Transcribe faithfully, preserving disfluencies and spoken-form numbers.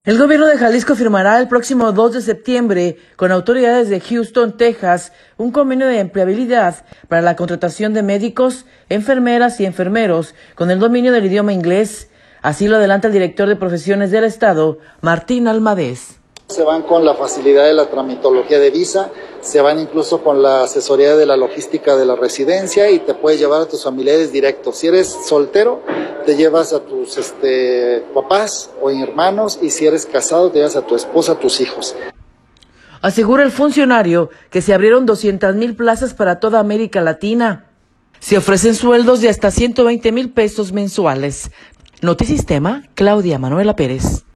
El gobierno de Jalisco firmará el próximo dos de septiembre con autoridades de Houston, Texas, un convenio de empleabilidad para la contratación de médicos, enfermeras y enfermeros con el dominio del idioma inglés. Así lo adelanta el director de profesiones del estado, Martín Almadez. Se van con la facilidad de la tramitología de visa, se van incluso con la asesoría de la logística de la residencia y te puedes llevar a tus familiares directos. Si eres soltero, te llevas a tus este, papás o hermanos, y si eres casado, te llevas a tu esposa, a tus hijos. Asegura el funcionario que se abrieron doscientas mil plazas para toda América Latina. Se ofrecen sueldos de hasta ciento veinte mil pesos mensuales. Notisistema, Claudia Manuela Pérez.